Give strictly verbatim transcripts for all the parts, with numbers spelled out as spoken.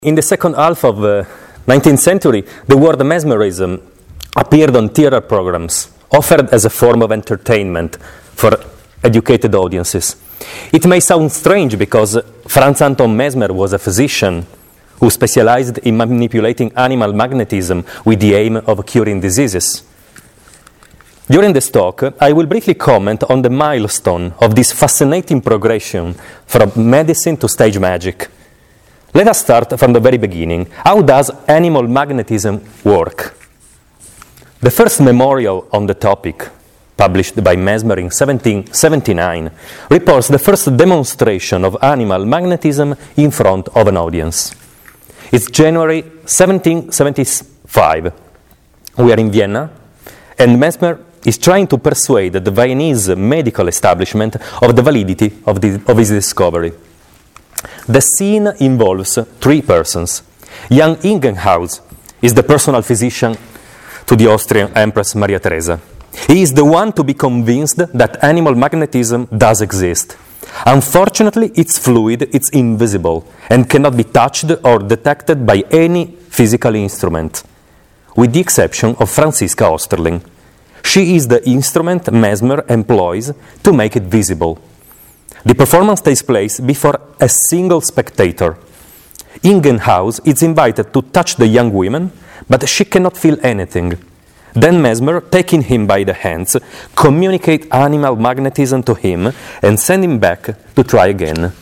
In the second half of the nineteenth century, the word mesmerism appeared on theater programs, offered as a form of entertainment for educated audiences. It may sound strange because Franz Anton Mesmer was a physician who specialized in manipulating animal magnetism with the aim of curing diseases. During this talk, I will briefly comment on the milestone of this fascinating progression from medicine to stage magic. Let us start from the very beginning. How does animal magnetism work? The first memorial on the topic, published by Mesmer in seventeen seventy-nine, reports the first demonstration of animal magnetism in front of an audience. It's January seventeen seventy-five. We are in Vienna, and Mesmer is trying to persuade the Viennese medical establishment of the validity of, the, of his discovery. The scene involves three persons. Young Ingenhaus is the personal physician to the Austrian Empress Maria Theresa. He is the one to be convinced that animal magnetism does exist. Unfortunately, it's fluid, it's invisible, and cannot be touched or detected by any physical instrument, with the exception of Franziska Osterling. She is the instrument Mesmer employs to make it visible. The performance takes place before a single spectator. Ingenhaus is invited to touch the young woman, but she cannot feel anything. Then Mesmer, taking him by the hands, communicates animal magnetism to him and sends him back to try again.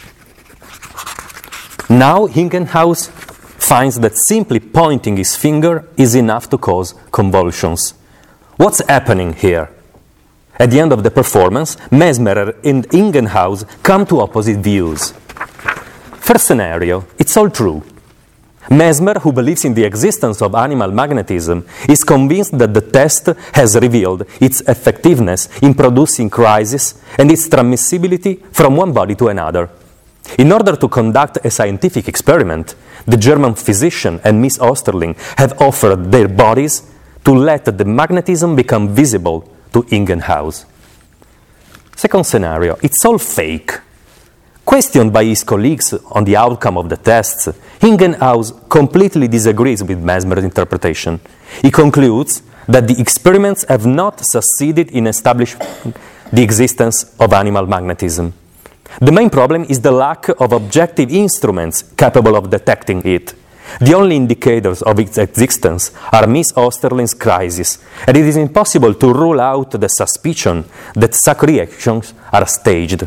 Now Ingenhaus finds that simply pointing his finger is enough to cause convulsions. What's happening here? At the end of the performance, Mesmer and Ingenhaus come to opposite views. First scenario, it's all true. Mesmer, who believes in the existence of animal magnetism, is convinced that the test has revealed its effectiveness in producing crisis and its transmissibility from one body to another. In order to conduct a scientific experiment, the German physician and Miss Osterling have offered their bodies to let the magnetism become visible to Ingenhaus. Second scenario, it's all fake. Questioned by his colleagues on the outcome of the tests, Ingenhaus completely disagrees with Mesmer's interpretation. He concludes that the experiments have not succeeded in establishing the existence of animal magnetism. The main problem is the lack of objective instruments capable of detecting it. The only indicators of its existence are Miss Osterling's crisis, and it is impossible to rule out the suspicion that such reactions are staged.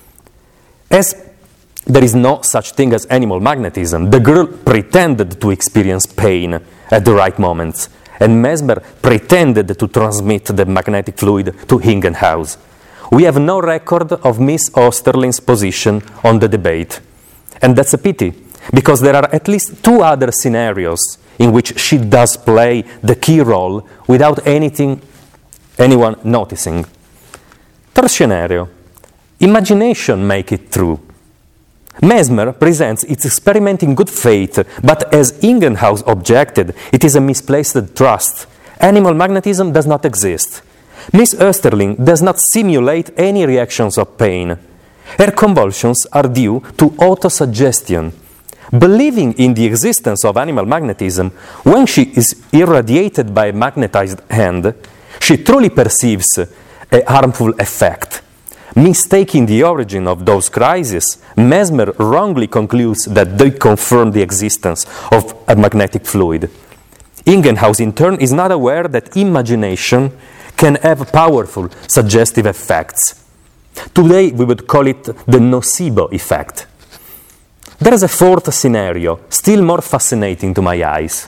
As there is no such thing as animal magnetism, the girl pretended to experience pain at the right moments, and Mesmer pretended to transmit the magnetic fluid to Ingenhaus. We have no record of Miss Osterling's position on the debate, and that's a pity, because there are at least two other scenarios in which she does play the key role without anything, anyone noticing. Third scenario, imagination makes it true. Mesmer presents its experiment in good faith, but as Ingenhaus objected, it is a misplaced trust. Animal magnetism does not exist. Miss Osterling does not simulate any reactions of pain. Her convulsions are due to autosuggestion. Believing in the existence of animal magnetism, when she is irradiated by a magnetized hand, she truly perceives a harmful effect. Mistaking the origin of those crises, Mesmer wrongly concludes that they confirm the existence of a magnetic fluid. Ingenhaus, in turn, is not aware that imagination can have powerful suggestive effects. Today, we would call it the nocebo effect. There is a fourth scenario, still more fascinating to my eyes.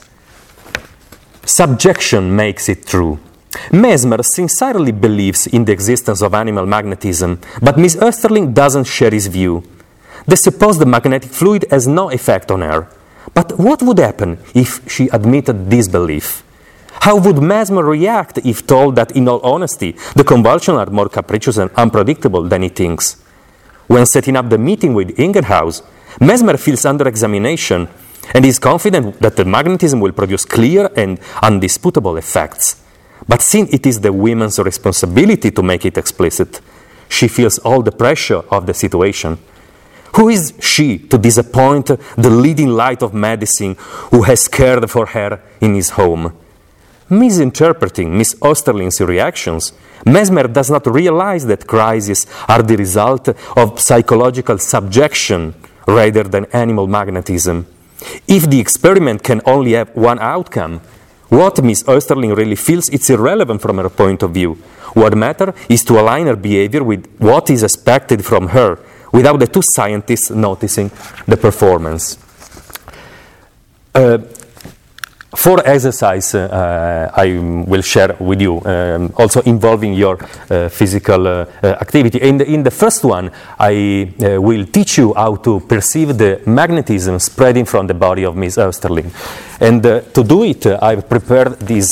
Subjection makes it true. Mesmer sincerely believes in the existence of animal magnetism, but Miss Osterling doesn't share his view. The supposed magnetic fluid has no effect on her. But what would happen if she admitted this belief? How would Mesmer react if told that, in all honesty, the convulsions are more capricious and unpredictable than he thinks? When setting up the meeting with Ingenhaus, Mesmer feels under examination and is confident that the magnetism will produce clear and undisputable effects. But since it is the woman's responsibility to make it explicit, she feels all the pressure of the situation. Who is she to disappoint the leading light of medicine who has cared for her in his home? Misinterpreting Miss Oesterling's reactions, Mesmer does not realize that crises are the result of psychological subjection rather than animal magnetism. If the experiment can only have one outcome, what Miss Oesterling really feels is irrelevant from her point of view. What matters is to align her behavior with what is expected from her, without the two scientists noticing the performance. Uh, For exercise, uh, I will share with you, um, also involving your uh, physical uh, uh, activity. In the, in the first one, I uh, will teach you how to perceive the magnetism spreading from the body of Miss Oesterling. And uh, to do it, uh, I've prepared this,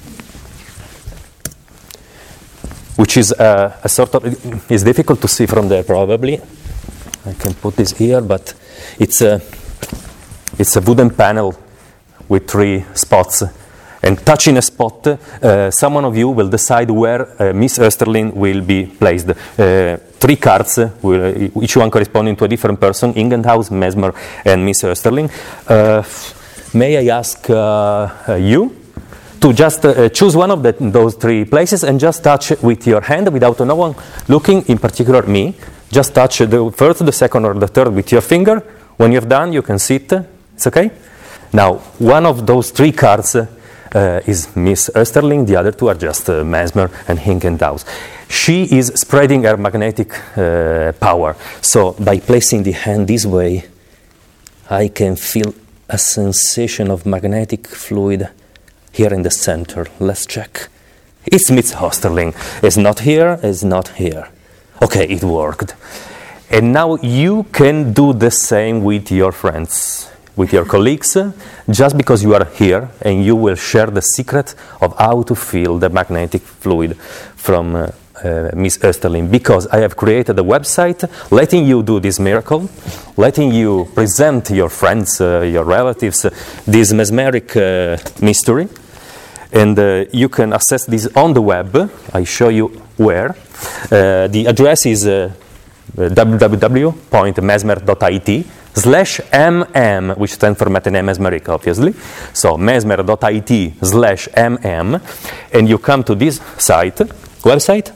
which is uh, a sort of, it's difficult to see from there probably. I can put this here, but it's a, it's a wooden panel with three spots, and touching a spot, uh, someone of you will decide where uh, Miss Oesterling will be placed. Uh, three cards, uh, will, uh, each one corresponding to a different person: Ingenhaus, Mesmer, and Miss Oesterling. Uh, may I ask uh, uh, you to just uh, choose one of the, those three places and just touch with your hand without no one looking, in particular me. Just touch the first, the second, or the third with your finger. When you've done, you can sit. It's okay? Now, one of those three cards uh, is Miss Oesterling, the other two are just uh, Mesmer and Ingenhaus. She is spreading her magnetic uh, power. So, by placing the hand this way, I can feel a sensation of magnetic fluid here in the center. Let's check. It's Miss Oesterling. It's not here, it's not here. Okay, it worked. And now you can do the same with your friends, with your colleagues, just because you are here, and you will share the secret of how to feel the magnetic fluid from uh, uh, Miss Oesterling. Because I have created a website letting you do this miracle, letting you present your friends, uh, your relatives, uh, this mesmeric uh, mystery. And uh, you can access this on the web. I show you where. Uh, the address is uh, w w w dot mesmer dot i t slash mm, which stands for Matinee Mesmeric, obviously. So mesmer dot i t slash mm, and you come to this site, website,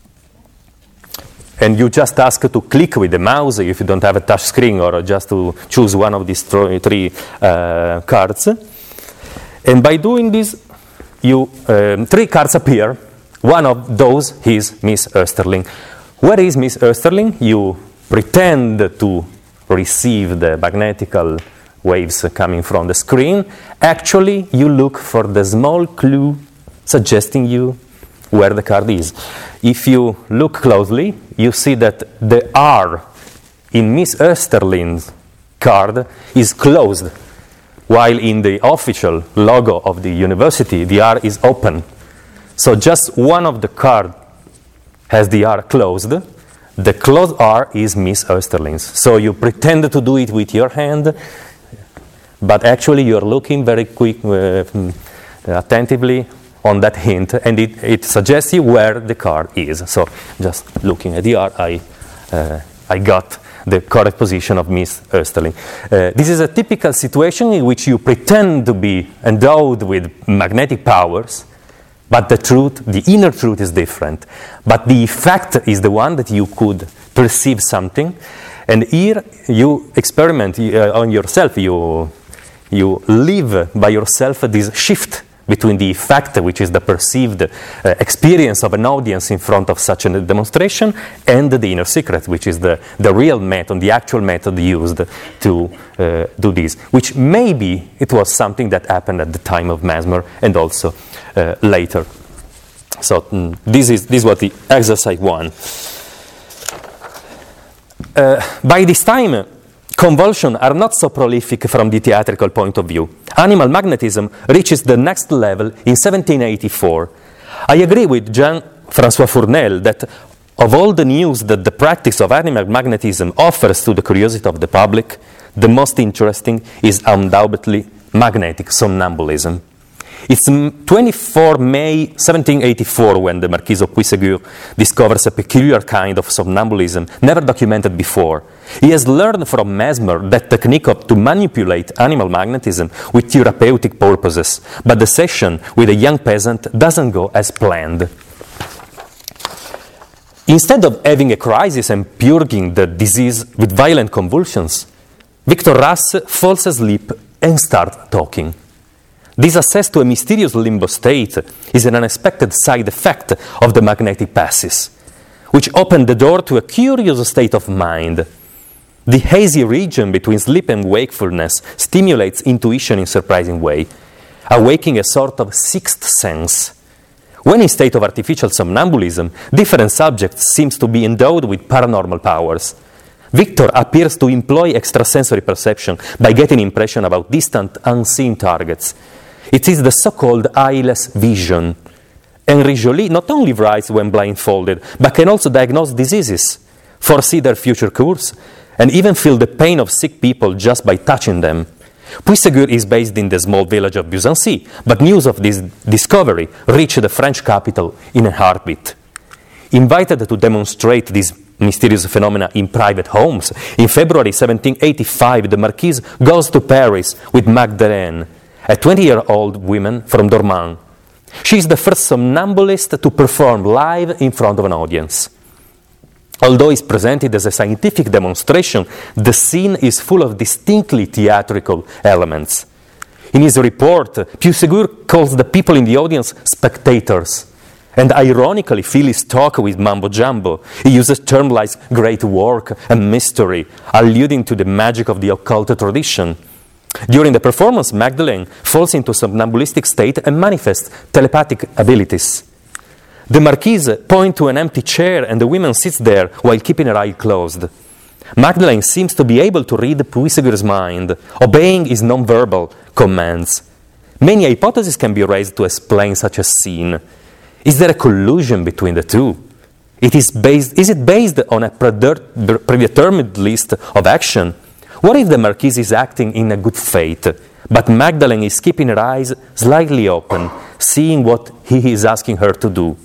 and you just ask to click with the mouse if you don't have a touch screen, or just to choose one of these th three uh, cards. And by doing this, you um, three cards appear. One of those is Miss Oesterling. Where is Miss Oesterling? You pretend to receive the magnetical waves coming from the screen. Actually, you look for the small clue suggesting you where the card is. If you look closely, you see that the R in Miss Oesterling's card is closed, while in the official logo of the university, the R is open. So just one of the cards has the R closed. The closed R is Miss Oesterling's. So you pretend to do it with your hand, but actually you're looking very quick, uh, attentively on that hint, and it, it suggests you where the card is. So just looking at the R, I, uh, I got the correct position of Miss Oesterling. Uh, this is a typical situation in which you pretend to be endowed with magnetic powers, but the truth, the inner truth is different. But the effect is the one that you could perceive something. And here you experiment uh, on yourself. You, you live by yourself this shift between the effect, which is the perceived uh, experience of an audience in front of such a demonstration, and the inner secret, which is the, the real method, the actual method used to uh, do this, which maybe it was something that happened at the time of Mesmer and also uh, later. So mm, this is this was the exercise one. Uh, by this time, convulsions are not so prolific from the theatrical point of view. Animal magnetism reaches the next level in seventeen eighty-four. I agree with Jean-François Fournel that of all the news that the practice of animal magnetism offers to the curiosity of the public, the most interesting is undoubtedly magnetic somnambulism. It's twenty-fourth of May seventeen eighty-four when the Marquis of Puységur discovers a peculiar kind of somnambulism never documented before. He has learned from Mesmer that technique of to manipulate animal magnetism with therapeutic purposes, but the session with a young peasant doesn't go as planned. Instead of having a crisis and purging the disease with violent convulsions, Victor Rass falls asleep and starts talking. This access to a mysterious limbo state is an unexpected side effect of the magnetic passes, which open the door to a curious state of mind. The hazy region between sleep and wakefulness stimulates intuition in a surprising way, awakening a sort of sixth sense. When in state of artificial somnambulism, different subjects seem to be endowed with paranormal powers. Victor appears to employ extrasensory perception by getting impression about distant, unseen targets. It is the so-called eyeless vision. Henri Joly not only writes when blindfolded, but can also diagnose diseases, foresee their future course, and even feel the pain of sick people just by touching them. Puységur is based in the small village of Busancy, but news of this discovery reached the French capital in a heartbeat. Invited to demonstrate these mysterious phenomena in private homes, in February seventeen eighty-five, the Marquise goes to Paris with Magdalene, a twenty-year-old woman from Dormans. She is the first somnambulist to perform live in front of an audience. Although it's presented as a scientific demonstration, the scene is full of distinctly theatrical elements. In his report, Puységur calls the people in the audience spectators, and ironically fill his talk with mambo-jumbo. He uses terms like great work and mystery, alluding to the magic of the occult tradition. During the performance, Magdalene falls into somnambulistic state and manifests telepathic abilities. The Marquise points to an empty chair and the woman sits there while keeping her eye closed. Magdalene seems to be able to read Puységur's mind, obeying his non-verbal commands. Many hypotheses can be raised to explain such a scene. Is there a collusion between the two? It is, based, is it based on a predetermined list of action? What if the Marquise is acting in a good faith, but Magdalene is keeping her eyes slightly open, seeing what he is asking her to do?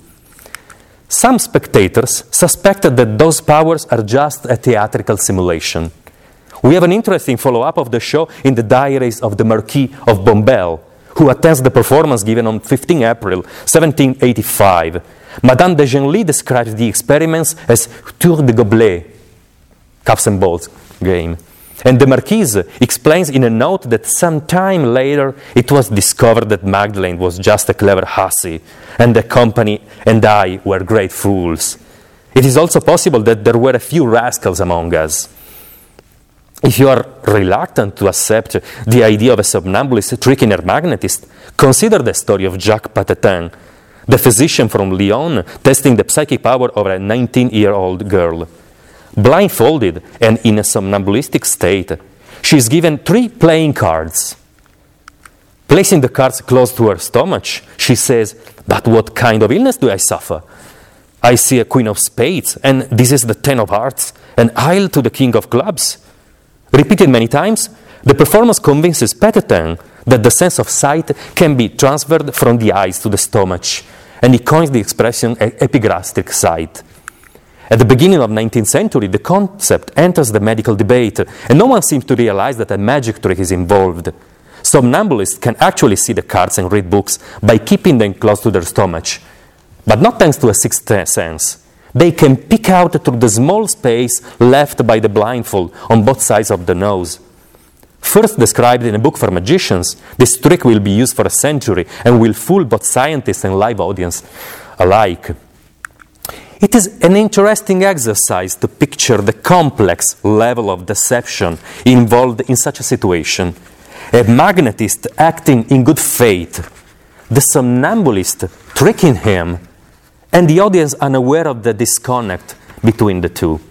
Some spectators suspected that those powers are just a theatrical simulation. We have an interesting follow-up of the show in the diaries of the Marquis of Bombelle, who attends the performance given on fifteenth April seventeen eighty-five. Madame de Genlis describes the experiments as tour de gobelet, cups and balls game. And the Marquise explains in a note that some time later it was discovered that Magdalene was just a clever hussy, and the company and I were great fools. It is also possible that there were a few rascals among us. If you are reluctant to accept the idea of a somnambulist tricking a magnetist, consider the story of Jacques Patetin, the physician from Lyon testing the psychic power of a nineteen-year-old girl. Blindfolded and in a somnambulistic state, she is given three playing cards. Placing the cards close to her stomach, she says, "But what kind of illness do I suffer? I see a queen of spades, and this is the ten of hearts, and I'll to the king of clubs." Repeated many times, the performance convinces Patetin that the sense of sight can be transferred from the eyes to the stomach, and he coins the expression epigastric sight. At the beginning of the nineteenth century, the concept enters the medical debate, and no one seems to realize that a magic trick is involved. Somnambulists can actually see the cards and read books by keeping them close to their stomach, but not thanks to a sixth sense. They can peek out through the small space left by the blindfold on both sides of the nose. First described in a book for magicians, this trick will be used for a century and will fool both scientists and live audience alike. It is an interesting exercise to picture the complex level of deception involved in such a situation. A magnetist acting in good faith, the somnambulist tricking him, and the audience unaware of the disconnect between the two.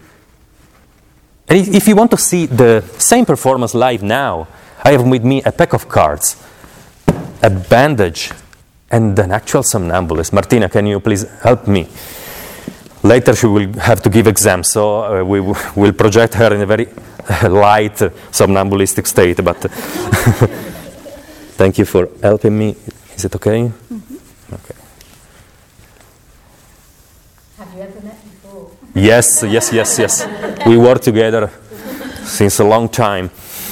And if you want to see the same performance live now, I have with me a pack of cards, a bandage, and an actual somnambulist. Martina, can you please help me? Later she will have to give exams, so uh, we w- will project her in a very uh, light uh, somnambulistic state. But uh, thank you for helping me. Is it okay? Mm-hmm. Okay. Have you ever met before? Yes, yes, yes, yes. We work together since a long time.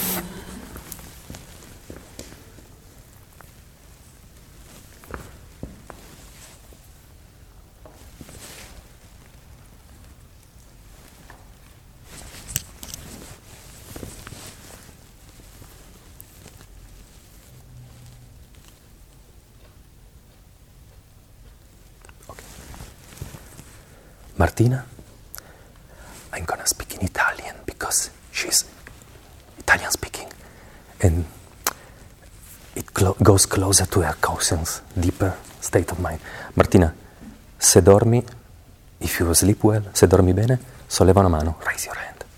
Martina, I'm gonna speak in Italian because she's Italian speaking, and it clo- goes closer to her conscience, deeper state of mind. Martina, se dormi, if you sleep well, se dormi bene, solleva una mano, raise your hand.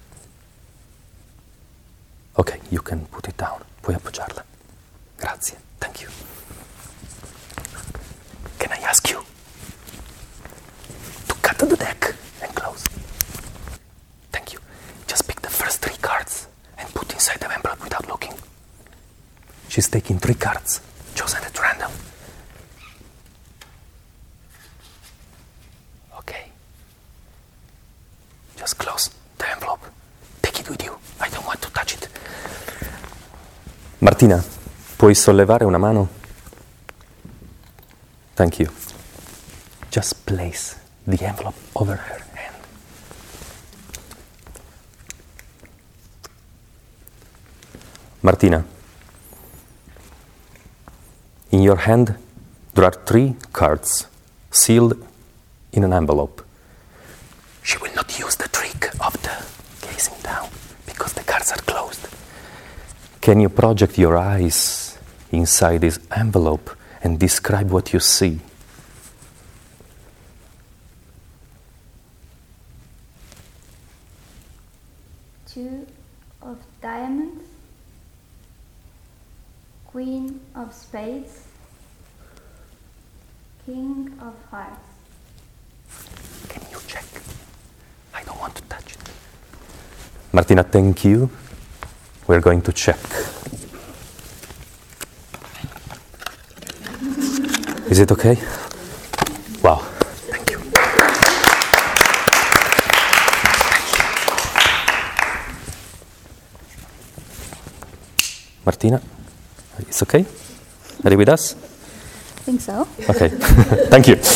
Ok, you can put it down, puoi appoggiarla. Grazie, thank you. Can I ask you to cut the deck and close? Thank you. Just pick the first three cards and put inside the envelope without looking. She's taking three cards, chosen at random. Okay. Just close the envelope. Take it with you. I don't want to touch it. Martina, puoi sollevare una mano? Thank you. Just place the envelope over her hand. Martina, in your hand there are three cards sealed in an envelope. She will not use the trick of the gazing down because the cards are closed. Can you project your eyes inside this envelope and describe what you see? Two of diamonds, Queen of spades, King of hearts. Can you check? I don't want to touch it. Martina, thank you. We're going to check. Is it okay? Wow, thank you. Martina, it's okay? Are you with us? I think so. Okay, thank you.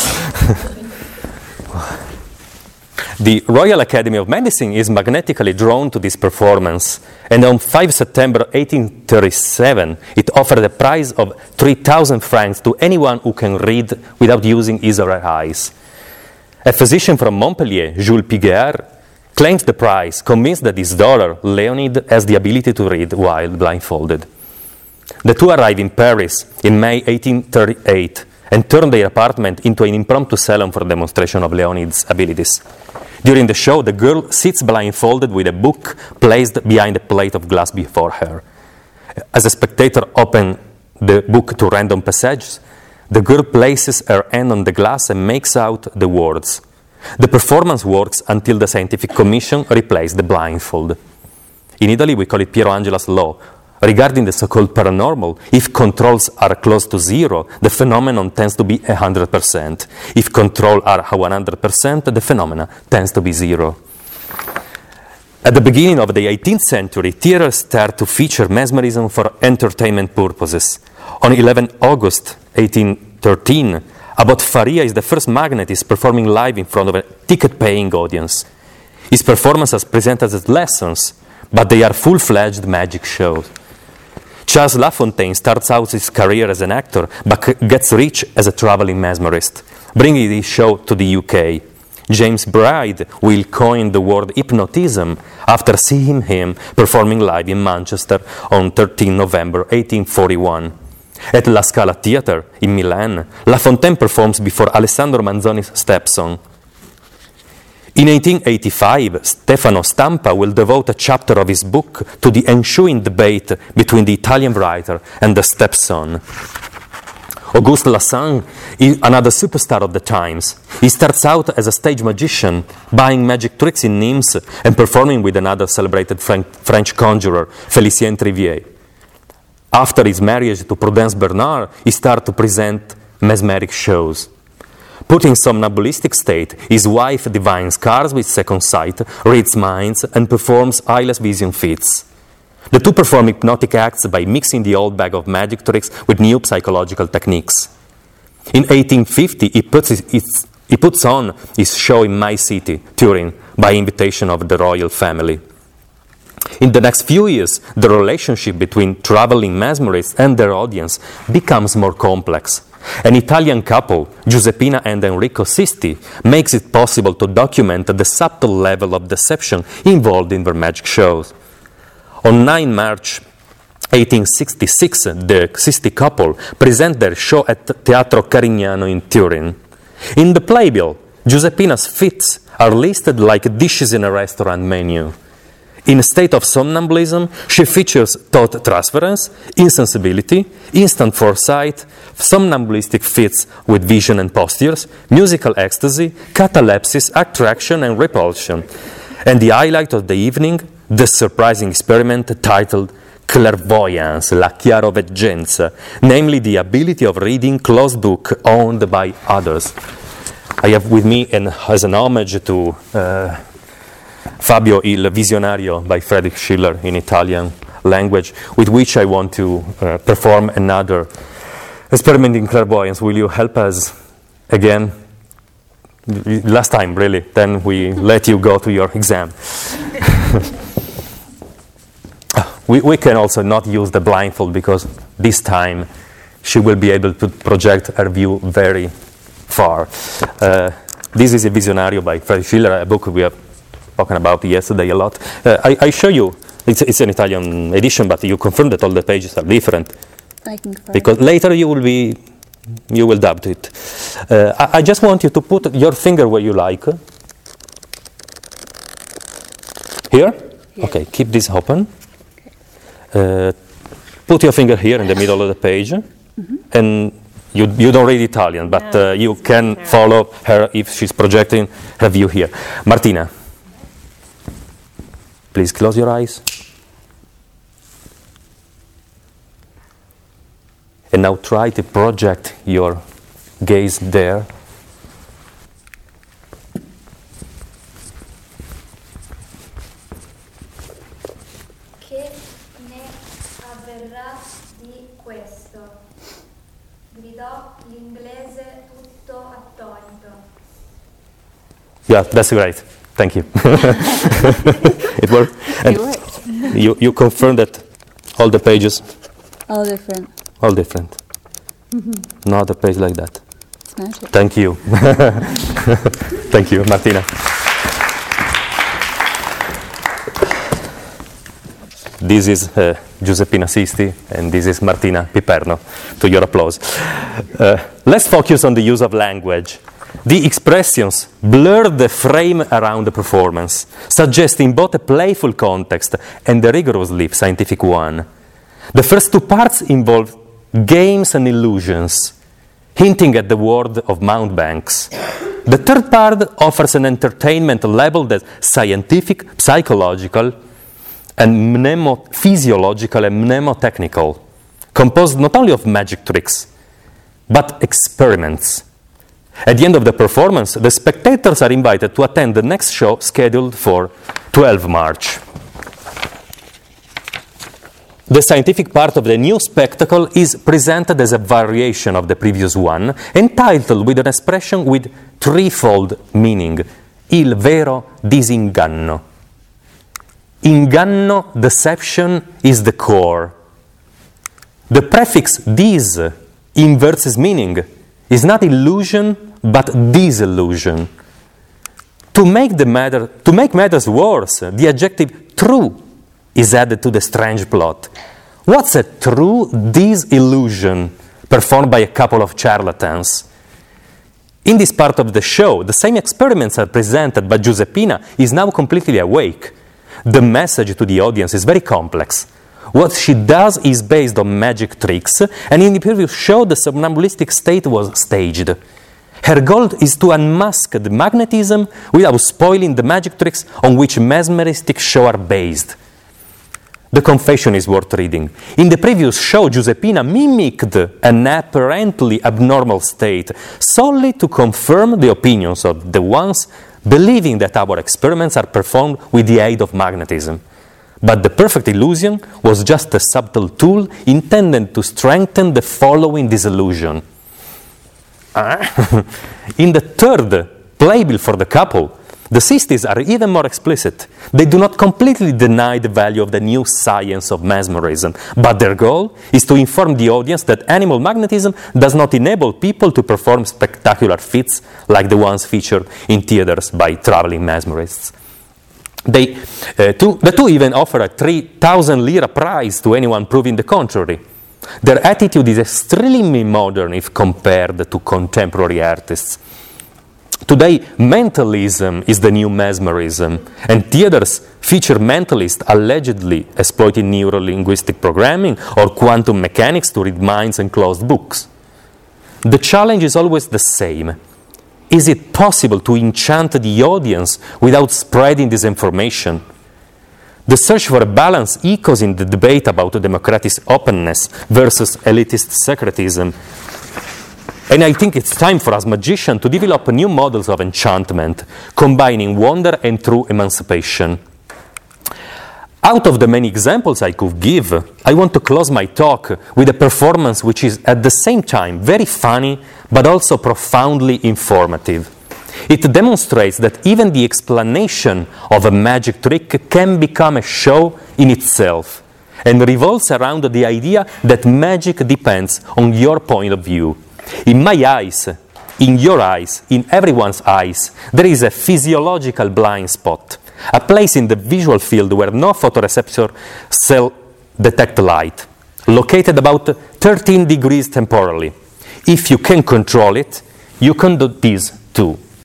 The Royal Academy of Medicine is magnetically drawn to this performance, and on the fifth of September eighteen thirty-seven, it offered a prize of three thousand francs to anyone who can read without using his or her eyes. A physician from Montpellier, Jules Piguer, claims the prize, convinced that his daughter, Leonide, has the ability to read while blindfolded. The two arrive in Paris in May eighteen thirty-eight and turn their apartment into an impromptu salon for demonstration of Leonide's abilities. During the show, the girl sits blindfolded with a book placed behind a plate of glass before her. As a spectator opens the book to random passages, the girl places her hand on the glass and makes out the words. The performance works until the scientific commission replaces the blindfold. In Italy, we call it Piero Angela's law. Regarding the so-called paranormal, if controls are close to zero, the phenomenon tends to be one hundred percent. If controls are one hundred percent, the phenomenon tends to be zero. At the beginning of the eighteenth century, theater started to feature mesmerism for entertainment purposes. On the eleventh of August eighteen thirteen, Abbot Faria is the first magnetist performing live in front of a ticket-paying audience. His performances are presented as lessons, but they are full-fledged magic shows. Charles Lafontaine starts out his career as an actor, but gets rich as a traveling mesmerist, bringing his show to the U K. James Bride will coin the word hypnotism after seeing him performing live in Manchester on the thirteenth of November eighteen forty-one. At La Scala Theatre in Milan, Lafontaine performs before Alessandro Manzoni's stepson. In eighteen eighty-five, Stefano Stampa will devote a chapter of his book to the ensuing debate between the Italian writer and the stepson. Auguste Lassagne is another superstar of the times. He starts out as a stage magician, buying magic tricks in Nimes and performing with another celebrated French conjurer, Félicien Trivier. After his marriage to Prudence Bernard, he started to present mesmeric shows. Put in somnambulistic state, his wife divines cars with second sight, reads minds, and performs eyeless vision feats. The two perform hypnotic acts by mixing the old bag of magic tricks with new psychological techniques. In eighteen fifty, he puts, his, his, he puts on his show in my city, Turin, by invitation of the royal family. In the next few years, the relationship between traveling mesmerists and their audience becomes more complex. An Italian couple, Giuseppina and Enrico Sisti, makes it possible to document the subtle level of deception involved in their magic shows. On ninth March eighteen sixty-six, the Sisti couple present their show at Teatro Carignano in Turin. In the playbill, Giuseppina's feats are listed like dishes in a restaurant menu. In a state of somnambulism, she features thought transference, insensibility, instant foresight, somnambulistic feats with vision and postures, musical ecstasy, catalepsis, attraction and repulsion. And the highlight of the evening, the surprising experiment titled clairvoyance, la chiaroveggenza, namely the ability of reading closed book owned by others. I have with me, an, as an homage to uh, Fabio il Visionario by Friedrich Schiller in Italian language, with which I want to uh, perform another experiment in clairvoyance. Will you help us again? Last time, really. Then we let you go to your exam. we, we can also not use the blindfold, because this time she will be able to project her view very far. Uh, this is a Visionario by Friedrich Schiller, a book we have spoken about yesterday a lot. Uh, I, I show you, it's, it's an Italian edition, but you confirm that all the pages are different. I can confirm. Because later you will be, you will doubt it. Uh, I, I just want you to put your finger where you like. Here? Here. Okay, keep this open. Okay. Uh, put your finger here in the middle of the page. Mm-hmm. And you, you don't read Italian, but no, uh, you can follow her if she's projecting her view here. Martina. Please close your eyes. And now try to project your gaze there. Che ne avverrà di questo? Gridò l'inglese tutto attonito. Yeah, that's great. Thank you. It worked. And It worked. you, you confirmed that all the pages, All different. all different. Mm-hmm. Not a page like that. It's magic. Thank you. Thank you, Martina. This is uh, Giuseppina Sisti, and this is Martina Piperno, to your applause. Uh, let's focus on the use of language. The expressions blur the frame around the performance, suggesting both a playful context and a rigorously scientific one. The first two parts involve games and illusions, hinting at the world of mountebanks. The third part offers an entertainment labeled as scientific, psychological, and mnemophysiological and mnemotechnical, composed not only of magic tricks, but experiments. At the end of the performance, the spectators are invited to attend the next show scheduled for twelfth March. The scientific part of the new spectacle is presented as a variation of the previous one, entitled with an expression with threefold meaning, il vero disinganno. Inganno, deception, is the core. The prefix dis inverts its meaning. Is not illusion, but disillusion. To make the matter, to make matters worse, the adjective true is added to the strange plot. What's a true disillusion performed by a couple of charlatans? In this part of the show, the same experiments are presented, but Giuseppina is now completely awake. The message to the audience is very complex. What she does is based on magic tricks, and in the previous show, the somnambulistic state was staged. Her goal is to unmask the magnetism without spoiling the magic tricks on which mesmeristic shows are based. The confession is worth reading. In the previous show, Giuseppina mimicked an apparently abnormal state solely to confirm the opinions of the ones believing that our experiments are performed with the aid of magnetism. But the perfect illusion was just a subtle tool intended to strengthen the following disillusion. In the third playbill for the couple, the sisters are even more explicit. They do not completely deny the value of the new science of mesmerism, but their goal is to inform the audience that animal magnetism does not enable people to perform spectacular feats like the ones featured in theaters by traveling mesmerists. They, uh, two, the two even offer a three thousand lira prize to anyone proving the contrary. Their attitude is extremely modern if compared to contemporary artists. Today, mentalism is the new mesmerism, and theaters feature mentalists allegedly exploiting neuro-linguistic programming or quantum mechanics to read minds and closed books. The challenge is always the same. Is it possible to enchant the audience without spreading disinformation? The search for a balance echoes in the debate about democratic openness versus elitist secretism. And I think it's time for us magicians to develop new models of enchantment, combining wonder and true emancipation. Out of the many examples I could give, I want to close my talk with a performance which is at the same time very funny, but also profoundly informative. It demonstrates that even the explanation of a magic trick can become a show in itself, and revolves around the idea that magic depends on your point of view. In my eyes, in your eyes, in everyone's eyes, there is a physiological blind spot, a place in the visual field where no photoreceptor cell detect light, located about thirteen degrees temporally. If you can control it, you can do this too.